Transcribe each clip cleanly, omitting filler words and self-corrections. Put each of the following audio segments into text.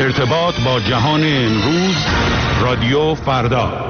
ارتباط با جهان امروز، رادیو فردا.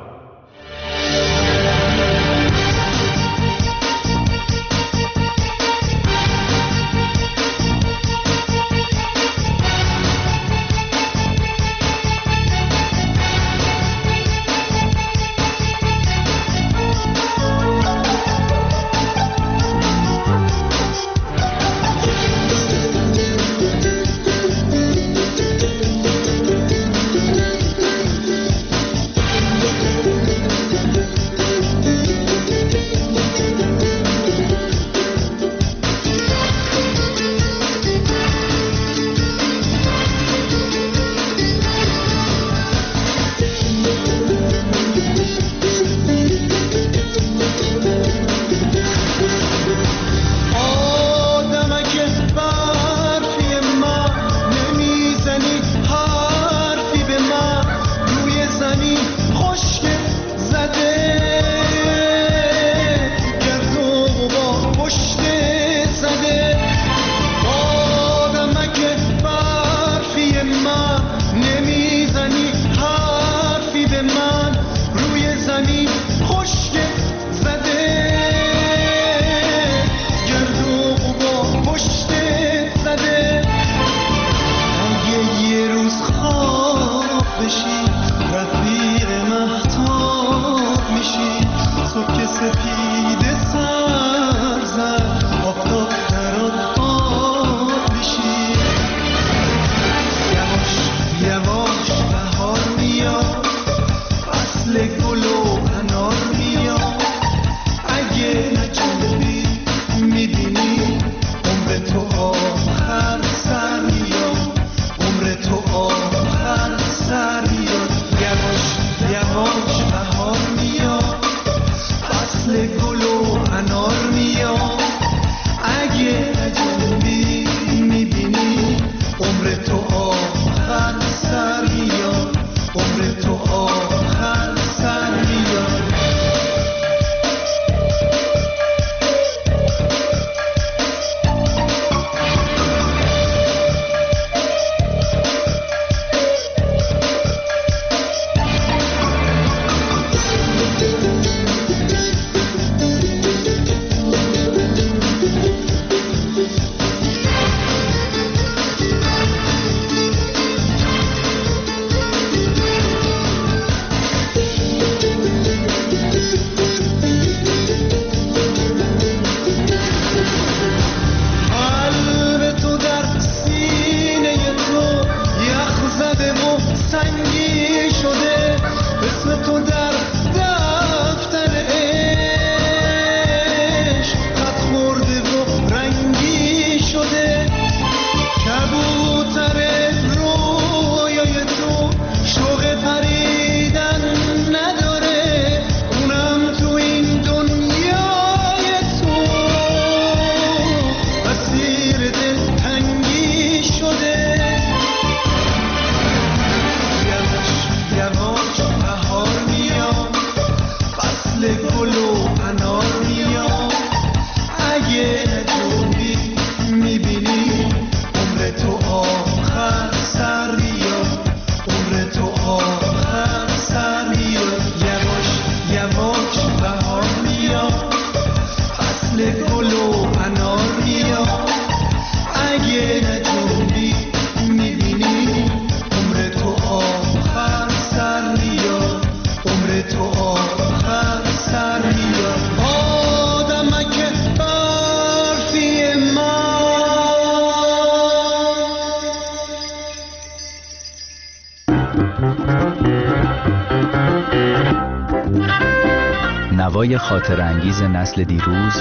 نوای خاطر انگیز نسل دیروز،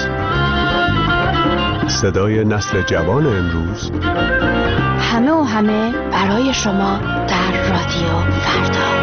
صدای نسل جوان امروز، همه برای شما در رادیو فردا.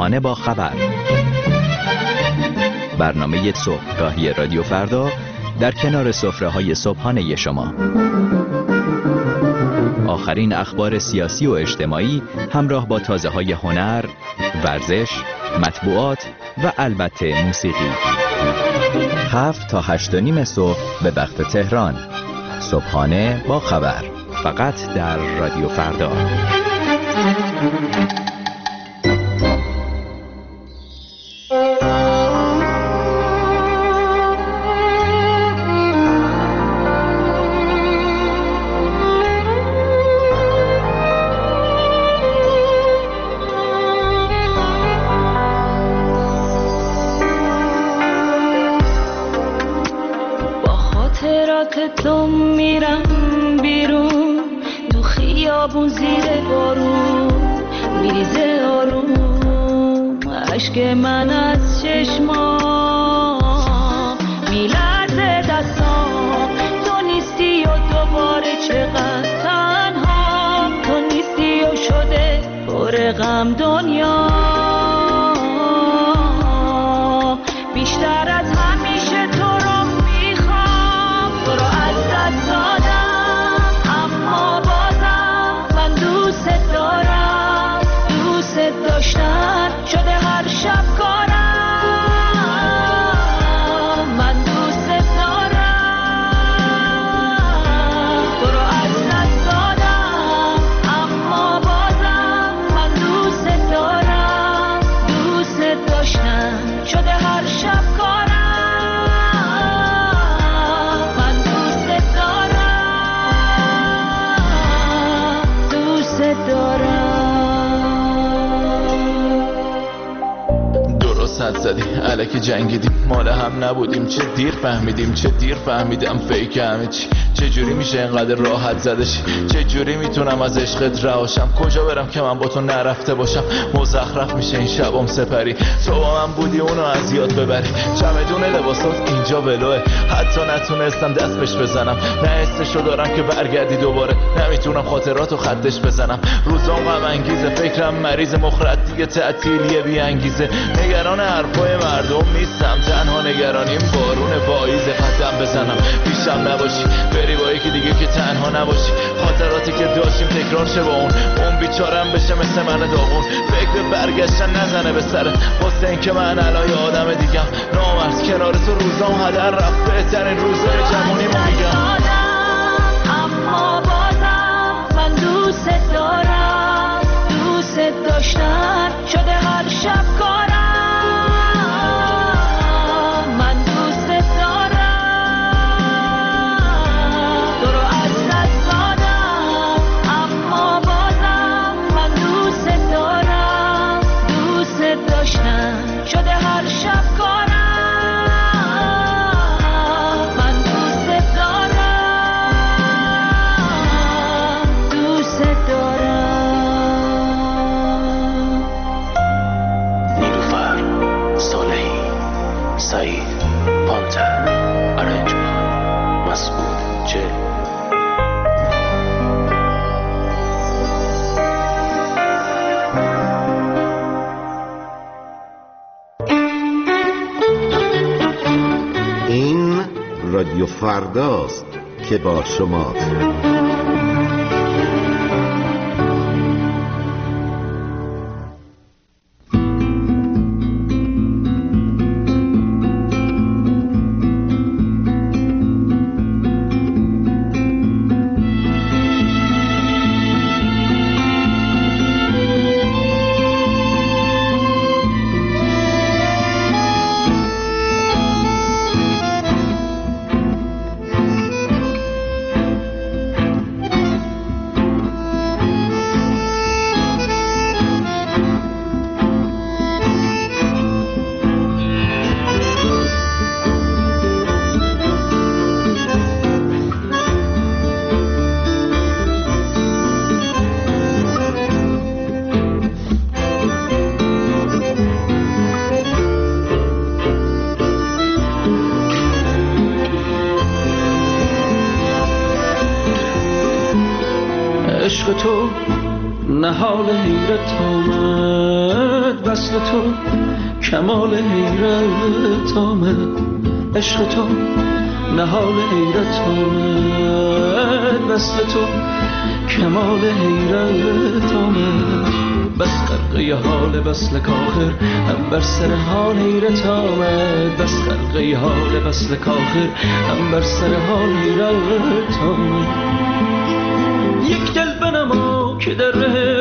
صبحانه با خبر، برنامه صبحگاهی رادیو فردا در کنار سفره‌های صبحانه شما. آخرین اخبار سیاسی و اجتماعی همراه با تازه‌های هنر، ورزش، مطبوعات و البته موسیقی. 7 تا 8:30 صبح به وقت تهران. صبحانه با خبر، فقط در رادیو فردا. تو میرم بیرون تو خیابون زیر بارون میریزه آروم اشک من از چشمام میلرزه دستام. تو نیستی و دوباره چقدر تنها، تو نیستی و شده پر غم دنیا. بیشتر از همیشه تو رو میخوام، تو رو از دست دادم، اما بازم من دوست دارم. دوست داشتن شده هر شب کارم. من دوست دارم، تو رو از دست دادم، اما بازم من دوست دارم. دوست داشتن شده هر شب کارم. من دوست دارم، دوست دارم. درست حد زدی، الکی جنگیدیم، مال هم نبودیم. چه دیر فهمیدیم، چه دیر فهمیدم فیک همه چی. چه جوری میشه اینقدر راحت زدشی؟ چه جوری میتونم از عشقت رهاشم؟ کجا برم که من با تو نرفته باشم؟ مزخرف میشه این شبام سپری. تو با من بودی اونو از یاد ببری. چمدون لباسات اینجا ولوه، حتی نتونستم دست بهش بزنم. نه حسشو دارم که برگردی دوباره، نمیتونم خاطراتو خطش بزنم. روزام غم انگیزه، فکرم مریض، مخرد دیگه تعطیلیه بی انگیزه. نگران حرفای مردم نیستم، تنها نگرانیم بارون پاییز. قدم بزنم پیشم نباشی، بری با یکی دیگه که تنها نباشی. خاطراتی که داشتیم تکرار شه با اون بیچارم بشه مثل من داغون. فکر به برگشتن نزنه به سرت، واسه این که من الان یه آدم دیگم. نامرز کنار تو روزام هدر رفت، بهترین روزای جوونیمو میگم. اما بازم من دوست دارم. دوست داشتن شده هر شب کارم. من دوست دارم، تو رو از دست دادم، اما بازم من دوست دارم. دوست داشتن شده هر شب کارم. من دوست دارم، دوست دارم. نیلوفر، صالحی، سعید، پانتر، ارنجبان، مسعود، چه این رادیو فرداست که با شماست. نهال حیرت آمد وصل تو کمال حیرت آمد عشق تو نهال حیرت آمد وصل تو کمال حیرت آمد بس خرقه حال وصل کاخر هم بر سر حال حیرت آمد بس خرقه حال وصل کاخر هم بر سر حال حیرت آمد یک دل بنما که در ره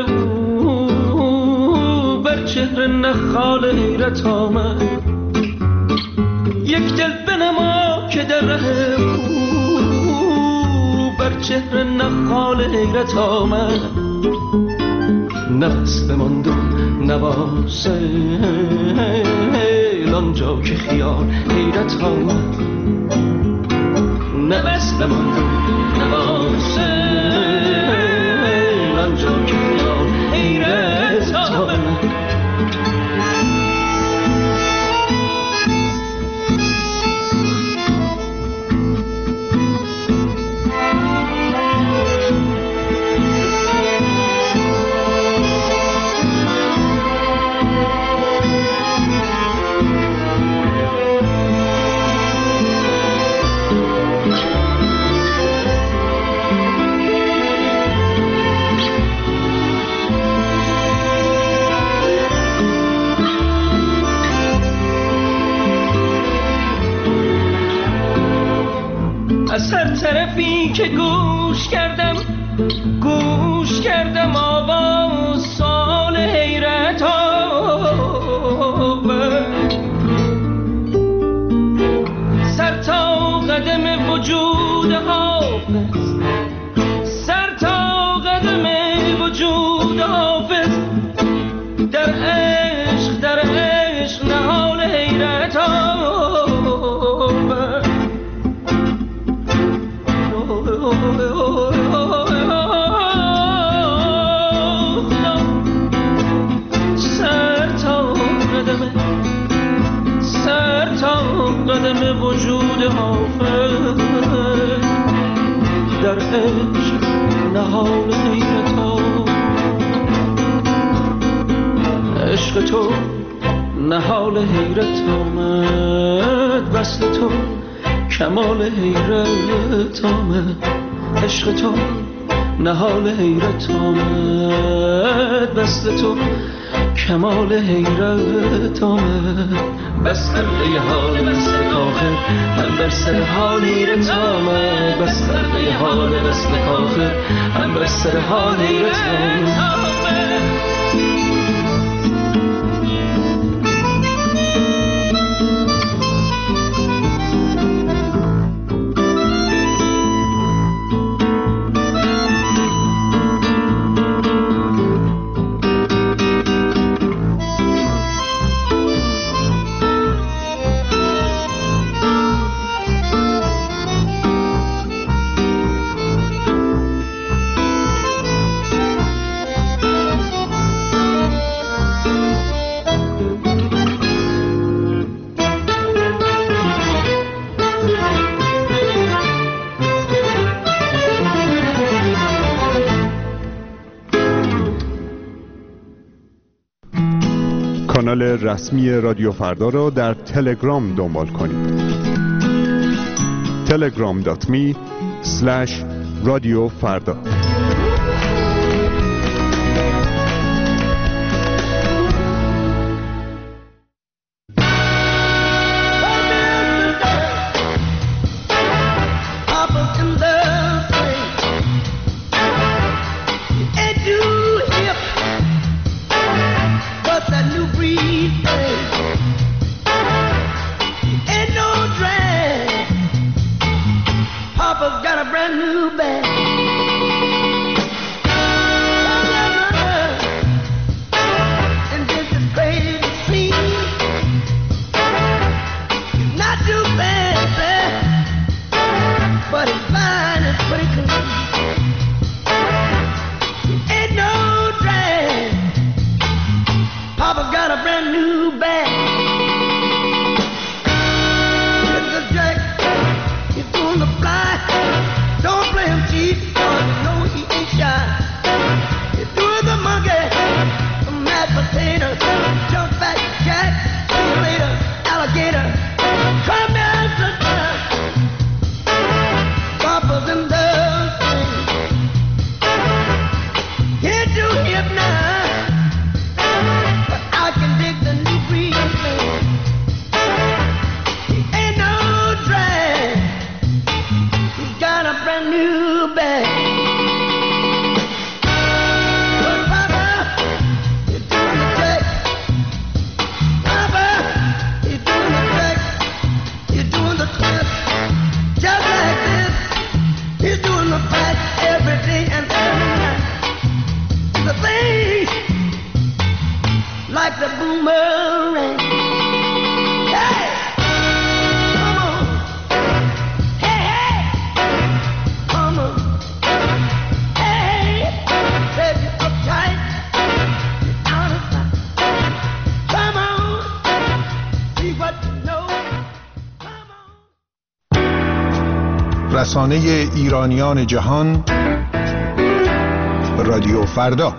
او بر چهره نخال حیرت آمد یک دل بنما که در ره او بر چهره نخال حیرت آمد نفس بماند و نواسیل آنجا که خیال حیرت آمد نفس بماند و نواسیل آنجا که خیال حیرت آمد از هر طرفی که گوش کردم آواز سال حیرت آمد سر تا قدم وجود حافظ سر تا قدم وجود حافظ در عشق نهال حیرت آمد سر تا قدم وجود حافظ در عشق نهال حیرت آمد عشق تو نهال حیرت آمد وصل تو کمال حیرت آمد عشق تو نهال حیرت آمد وصل تو کمال حیرت آمد بس خرقه حال وصل کاخر هم بر سر حال حیرت آمد بس خرقه حال وصل کاخر هم بر سر حال حیرت آمد کانال رسمی رادیو فردا را در تلگرام دنبال کنید. telegram.me/رادیو فردا. Don't play him cheap. رسانه ایرانیان جهان، رادیو فردا.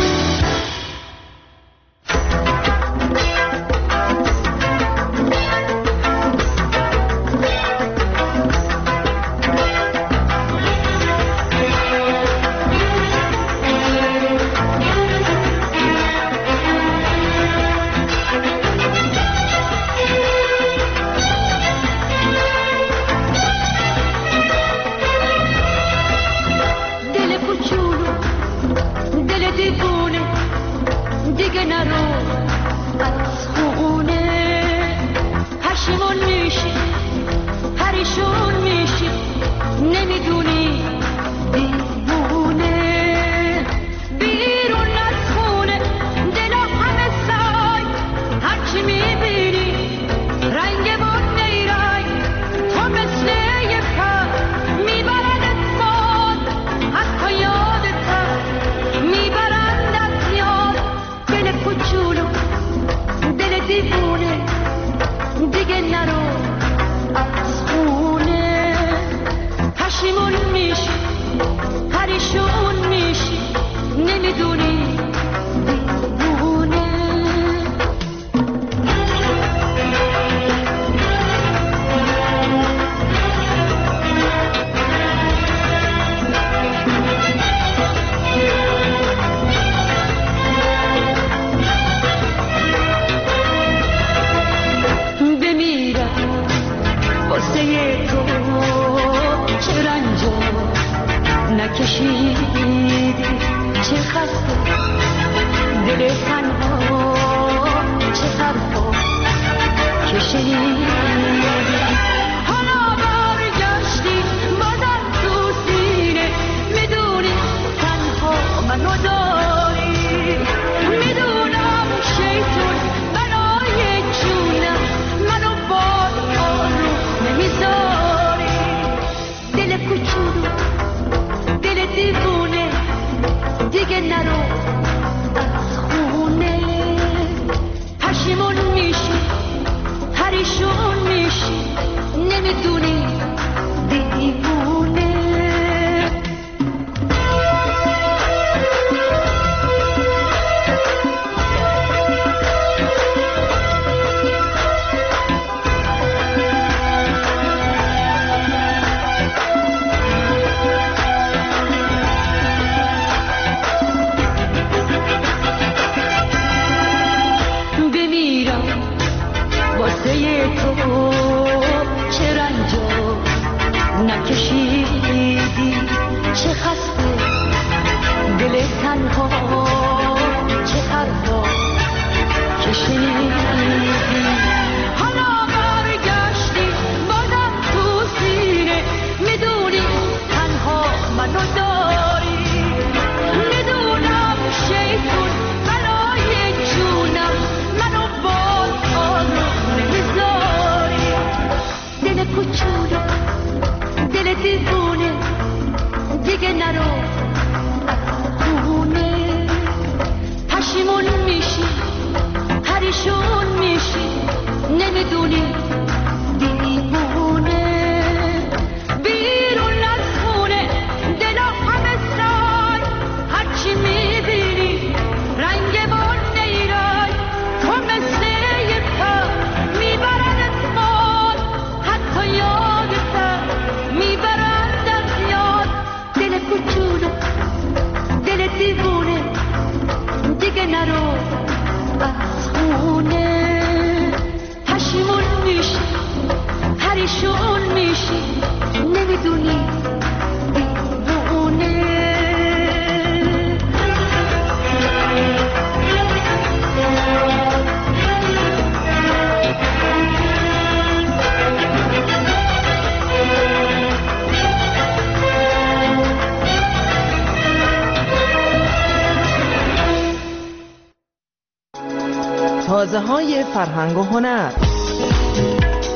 تازه‌های فرهنگ و هنر.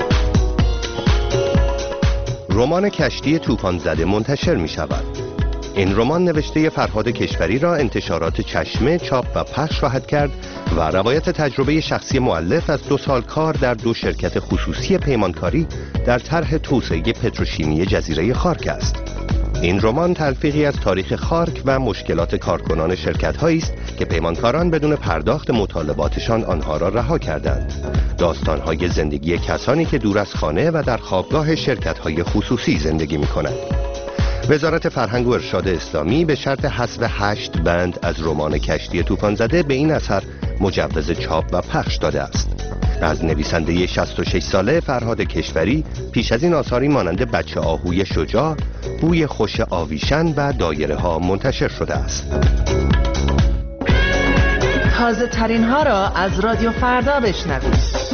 رمان کشتی طوفان زده منتشر می شود. این رمان نوشته فرهاد کشوری را انتشارات چشمه چاپ و پخش خواهد کرد و روایت تجربه شخصی مؤلف از 2 سال کار در 2 شرکت خصوصی پیمانکاری در طرح توسعه پتروشیمی جزیره خارک است. این رمان تلفیقی از تاریخ خارک و مشکلات کارکنان شرکت‌هایی است که پیمانکاران بدون پرداخت مطالباتشان آنها را رها کردند. داستان‌های زندگی کسانی که دور از خانه و در خوابگاه شرکت‌های خصوصی زندگی می‌کنند. وزارت فرهنگ و ارشاد اسلامی به شرط حذف 8 بند از رمان کشتی طوفان زده به این اثر مجوز چاپ و پخش داده است. از نویسنده 66 ساله فرهاد کشوری پیش از این آثاری مانند بچه آهوی شجاع، بوی خوش آویشن و دایره ها منتشر شده است. تازه ترین ها را از رادیو فردا بشنوید.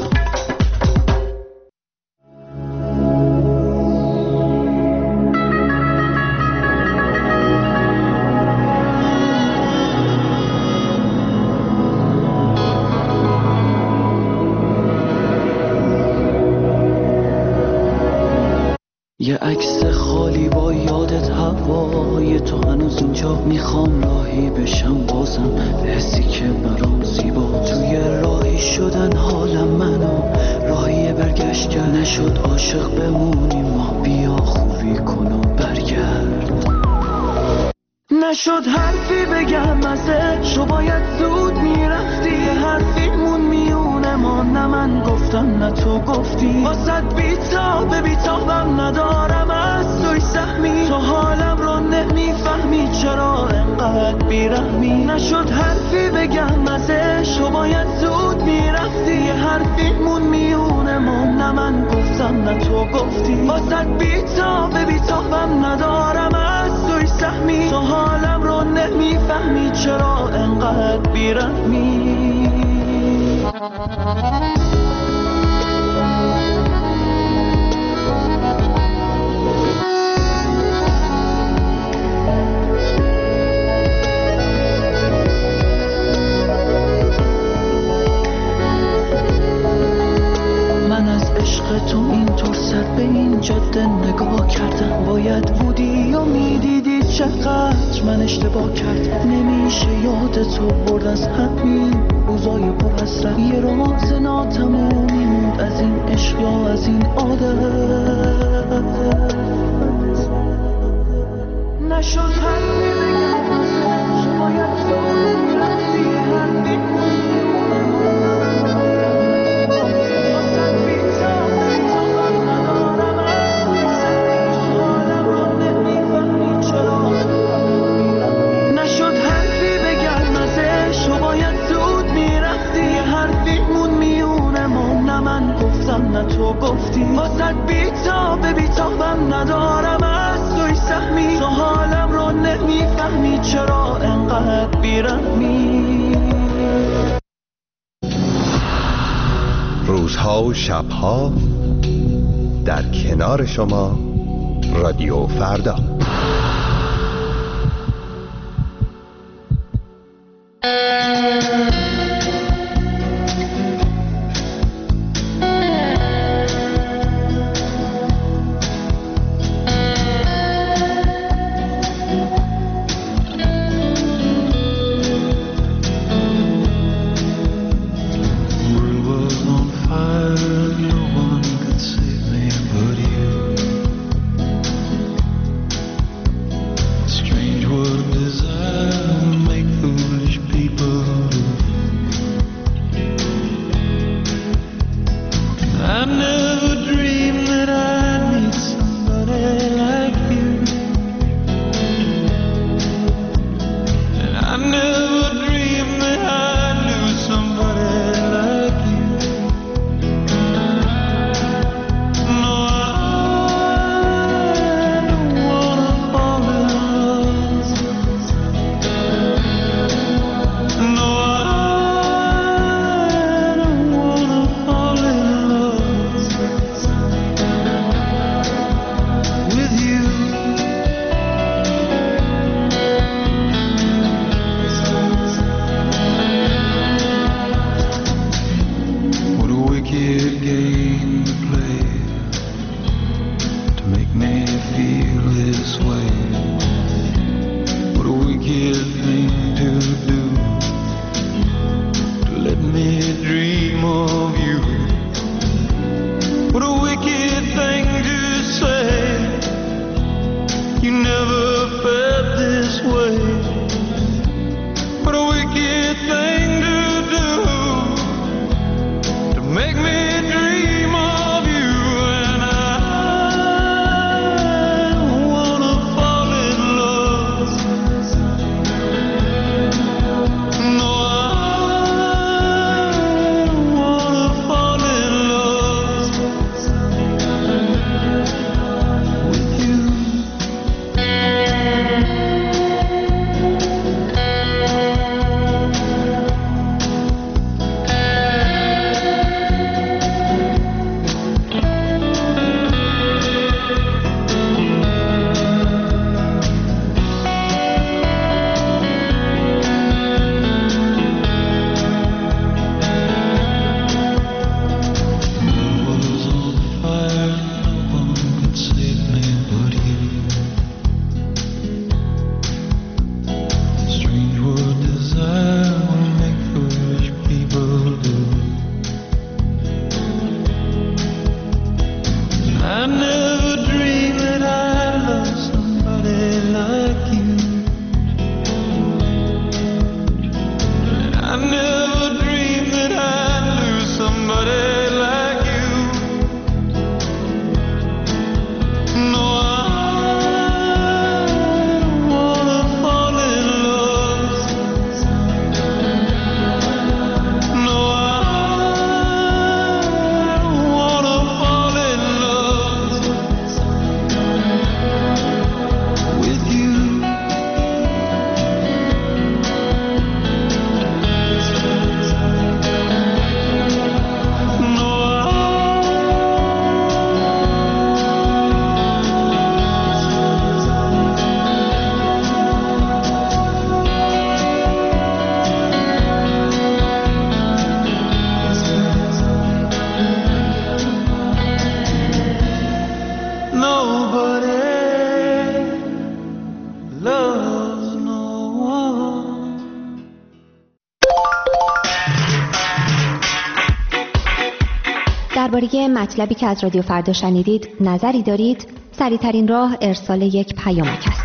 یه عکس خالی با یادت هوای تو هنوز اینجا، میخوام راهی بشم بازم حسی که برام زیبا، توی راهی شدن حالم منو راهی برگشت کرد، نشد عاشق بمونیم ما، بیا خوبی کن و برگرد، نشد حرفی بگم ازش و باید زود میرفتی، یه حرفیمون میونه ما، نه من گفتم نه تو گفتی، واسد بیتابم ندارم از توی سهمی، تو حالم رو نمیفهمی چرا انقدر بیرحمی، نشد حرفی بگم ازش و باید زود میرفتی، یه حرفیمون میونه ما، نه من گفتم نه تو گفتی، واسد بیتابم ندارم از توی سهمی، تو حالم رو نمیفهمی چرا انقدر بیرحمی. من از عشق تو اینطور سر به این جاده نگاه کردم، باید بودی و میدیدی چقدر من اشتباه کردم، نمیشه یاد تو برد از همین روزای پر حسرت، یه راز ناتمومی موند از این عشق یا از این عادت، نشد حرفی بگم ازش، باید تو رفتی حرفی نه تو گفتی، واسد بیتابم ندارم از توی سهمی، تو حالم رو نمیفهمی چرا انقدر بیرحمی. روزها و شبها در کنار شما رادیو فردا. درباره مطلبی که از رادیو فردا شنیدید نظری دارید؟ سریع‌ترین راه ارسال یک پیامک است.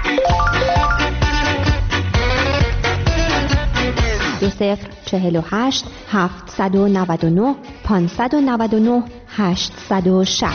2048 799 599 860.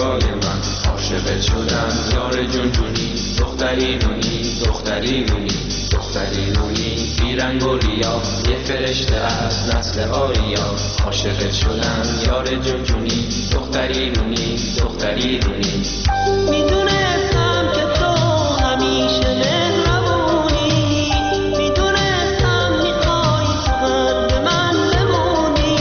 نگاه من عاشقت شدم یار جون جونی دختری نونی دختری نونی دختری نونی بیرنگ و ریا یه فرشته از نسل آریا عاشقت شدم یار جون جونی دختری نونی دختری نونی میدونستم که تو همیشه مهربونی میدونستم میخوای فقط به من بمونی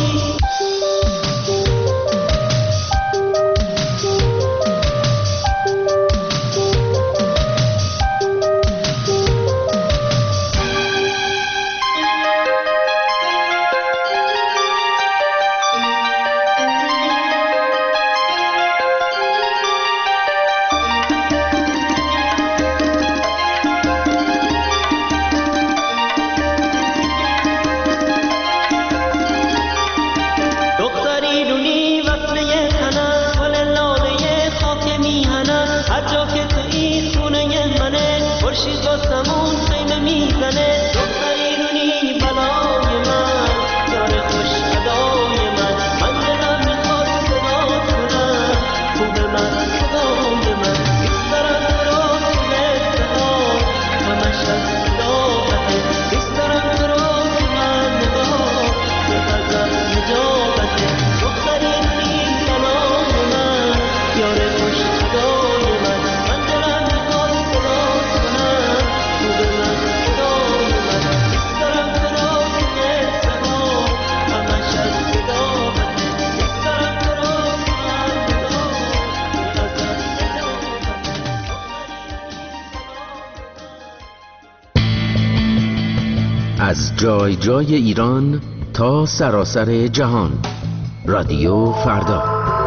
از جای جای ایران تا سراسر جهان رادیو فردا.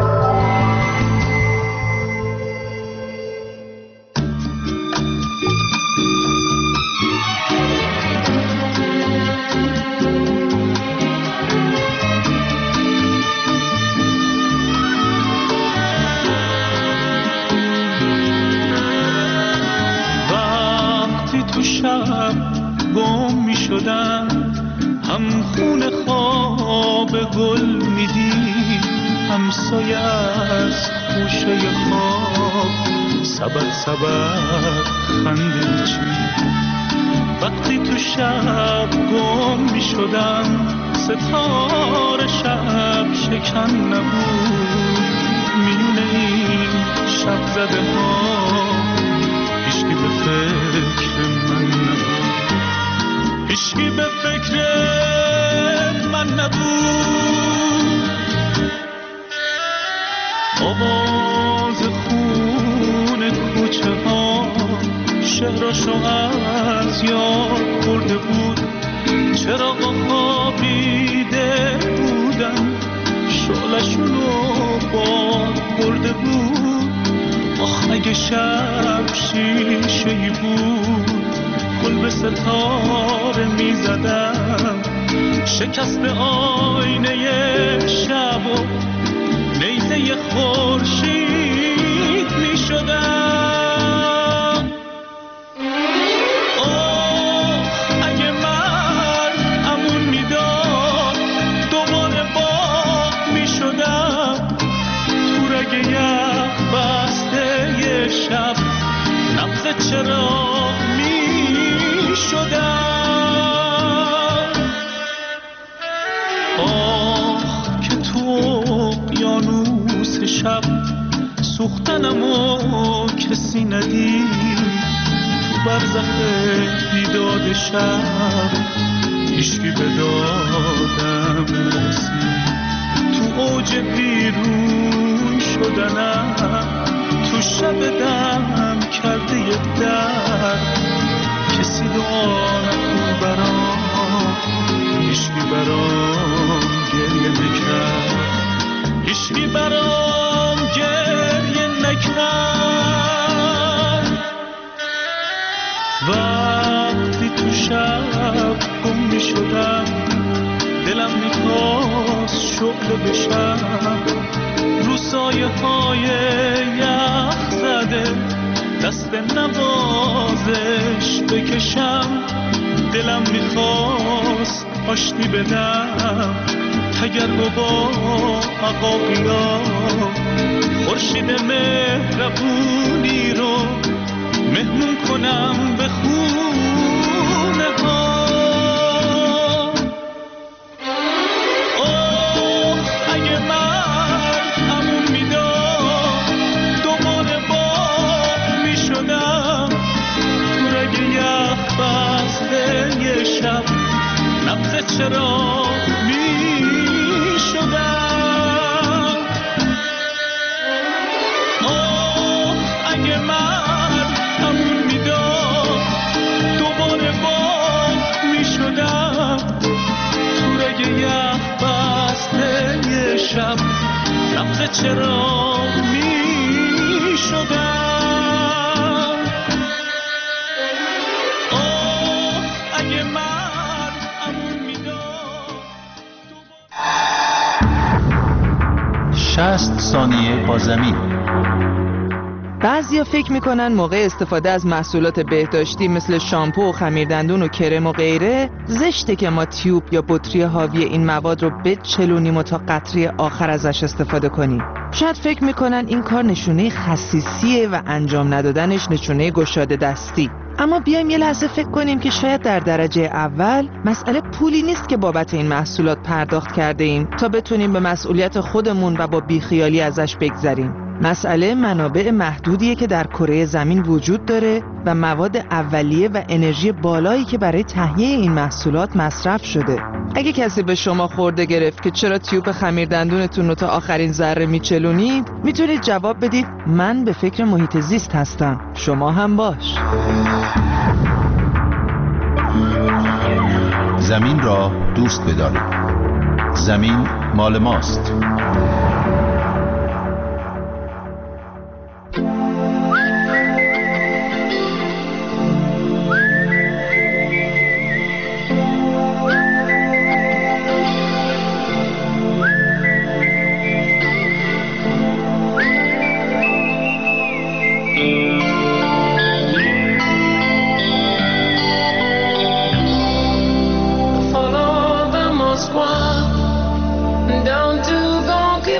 وقتی تو شب گم می شدم هم خون خواب گل میدی همسایه از خوشه خواب سبب خنده چی وقتی تو شب گم می شدم ستاره شب شکن نبود میونه این شب زده ها هیچکی به فکر من نبود هیچکی به فکر من نبود آواز خون کوچه ها شهرشو از یاد برده بود چراغا خوابیده بودن شعله‌شونو باد برده بود آخ اگه شب شیشه‌ای بود گل به ستاره می زدم شکست آینه شب و نیزه خورشید می شدم اگه مرگ امون می داد دوباره باغ می شدم تو رگ یخ بسته ی شب نبض چراغ می شدم که تو اقیانوس شب سوختنمو کسی ندید تو برزخ بیداد شب هیچکی به دادم نرسید تو اوج بیرون شدنم تو شب دم کرده ی درد کسی دعا نکن برام هیچکی برام گریه نکرد هیچکی برام گریه نکرد وقتی تو شب گم می شدم دلم میخواست شعله بشم رو سایه های یخ زده دست نوازش بکشم دلم میخواست آشتی بدم تگرگ با عقاقیا خورشید مهربونی رو مهمون کنم به خونه ها. اوه اگه من همون میداد دوباره با میشدم تو رگ یخ بسته یه شب نبض چرا میشدم. اوه اگه من همون میداد دوباره با میشدم تو رگ یخ بسته یه شب نبض چرا میشدم. اوه اگه من همون میداد 60 ثانیه با زمین. بعضیا فکر میکنن موقع استفاده از محصولات بهداشتی مثل شامپو و خمیردندون و کرم و غیره زشته که ما تیوب یا بطری حاوی این مواد رو بچلونیم و تا قطره آخر ازش استفاده کنیم. شاید فکر میکنن این کار نشونه خسیسیه و انجام ندادنش نشونه گشاده دستی. اما بیایم یه لحظه فکر کنیم که شاید در درجه اول مسئله پولی نیست که بابت این محصولات پرداخت کرده ایم تا بتونیم به مسئولیت خودمون و با بیخیالی ازش بگذریم. مسئله منابع محدودیه که در کره زمین وجود داره و مواد اولیه و انرژی بالایی که برای تهیه این محصولات مصرف شده. اگه کسی به شما خورده گرفت که چرا تیوب خمیردندونتون رو تا آخرین ذره میچلونید، میتونید جواب بدید من به فکر محیط زیست هستم، شما هم باش. زمین را دوست بدارید. زمین مال ماست. Down to Gonky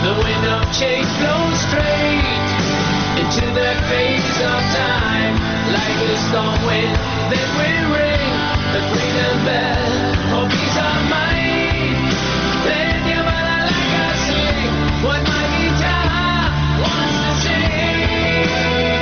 The wind of change blows straight into the face of time. Like a storm wind that will ring the freedom bell for peace of mind. Then you wanna like I sing what my guitar wants to sing.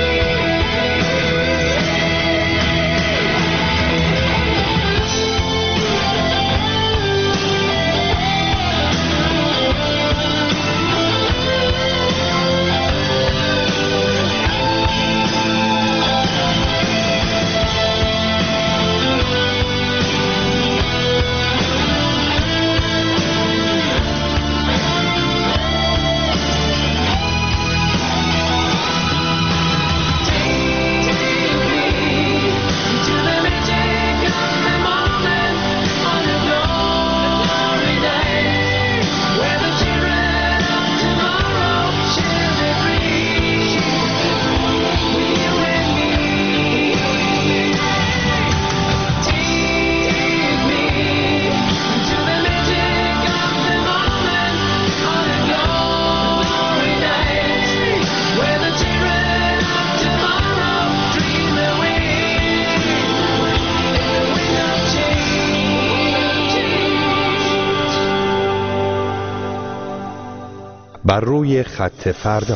بر روی خط فردا.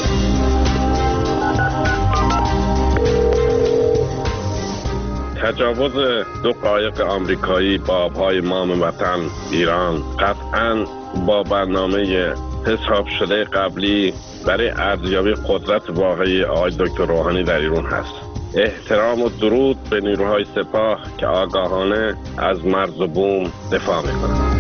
تجاوز دو قایق آمریکایی با آبهای مام وطن ایران قطعاً با برنامه حساب شده قبلی برای ارزیابی قدرت واقعی آقای دکتر روحانی در ایران هست. احترام و درود به نیروهای سپاه که آگاهانه از مرز و بوم دفاع میکنند.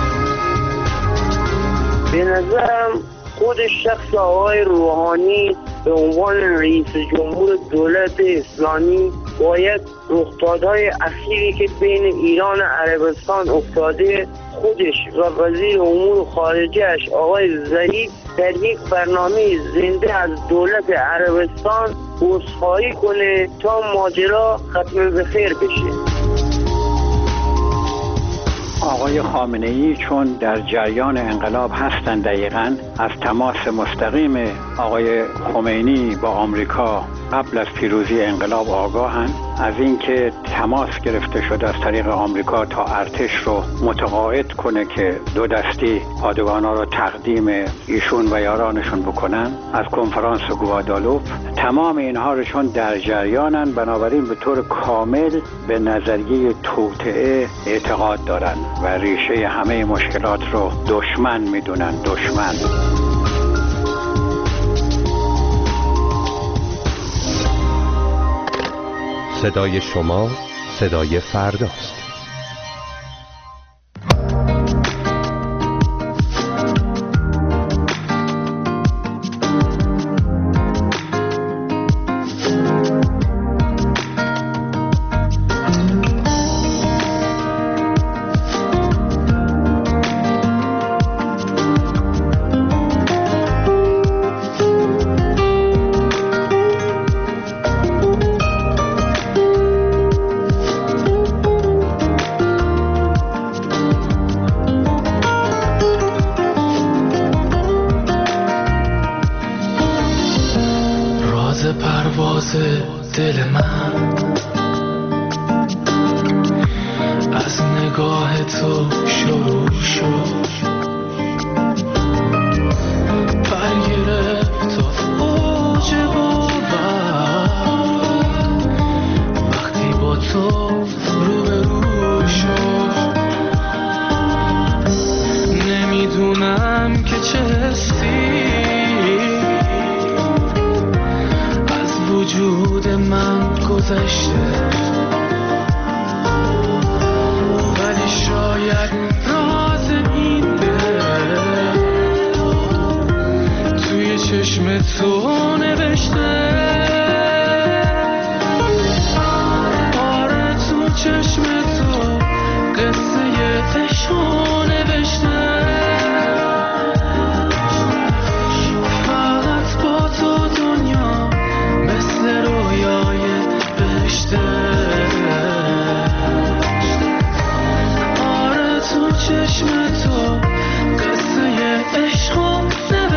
به نظرم خود شخص آقای روحانی به عنوان رئیس جمهور دولت اسلامی باید رخدادهای اخیری که بین ایران و عربستان افتاده خودش و وزیر امور خارجه‌اش آقای ظریف در یک برنامه زنده از دولت عربستان عذرخواهی کنه تا ماجرا ختم به خیر بشه. آقای خامنه‌ای چون در جریان انقلاب هستند دقیقاً از تماس مستقیم آقای خمینی با آمریکا قبل از پیروزی انقلاب آگاهند، از اینکه تماس گرفته شده از طریق آمریکا تا ارتش رو متقاعد کنه که دو دستی پادگانا رو تقدیم ایشون و یارانشون بکنن از کنفرانس گوادالوپ. تمام اینها رو چون در جریانن، بنابراین به طور کامل به نظریه توطئه اعتقاد دارن و ریشه همه مشکلات رو دشمن میدونن. دشمن. صدای شما صدای فرداست. دل من از نگاه تو شروع شد، پر گرفت تا اوج باور وقتی با تو روبرو شد. نمیدونم که چه حسی وجود من گذشته، ولی شاید راز این دل توی چشم تو نوشته. آره تو چشم تو قصه عشقو نوشته. فقط با تو دنیا مثل رویای بهشته. آره تو چشم تو قصه عشقو نوشته.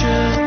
میشه